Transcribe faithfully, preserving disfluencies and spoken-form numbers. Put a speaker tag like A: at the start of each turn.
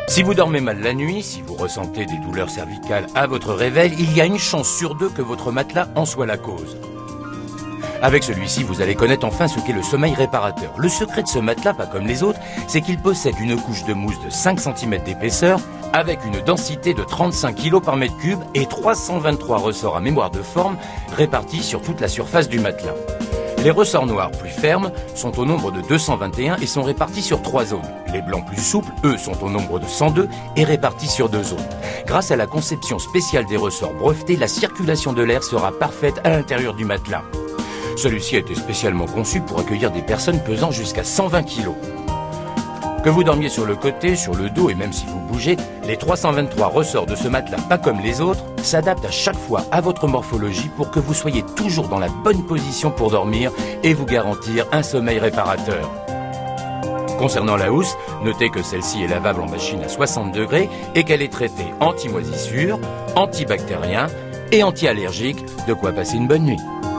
A: Si vous dormez mal la nuit, si vous ressentez des douleurs cervicales à votre réveil, il y a une chance sur deux que votre matelas en soit la cause. Avec celui-ci, vous allez connaître enfin ce qu'est le sommeil réparateur. Le secret de ce matelas, pas comme les autres, c'est qu'il possède une couche de mousse de cinq centimètres d'épaisseur, avec une densité de trente-cinq kilos par mètre cube et trois cent vingt-trois ressorts à mémoire de forme répartis sur toute la surface du matelas. Les ressorts noirs plus fermes sont au nombre de deux cent vingt et un et sont répartis sur trois zones. Les blancs plus souples, eux, sont au nombre de cent deux et répartis sur deux zones. Grâce à la conception spéciale des ressorts brevetés, la circulation de l'air sera parfaite à l'intérieur du matelas. Celui-ci a été spécialement conçu pour accueillir des personnes pesant jusqu'à cent vingt kilos. Que vous dormiez sur le côté, sur le dos et même si vous bougez, les trois cent vingt-trois ressorts de ce matelas, pas comme les autres, s'adaptent à chaque fois à votre morphologie pour que vous soyez toujours dans la bonne position pour dormir et vous garantir un sommeil réparateur. Concernant la housse, notez que celle-ci est lavable en machine à soixante degrés et qu'elle est traitée anti-moisissure, antibactérien et anti-allergique, de quoi passer une bonne nuit.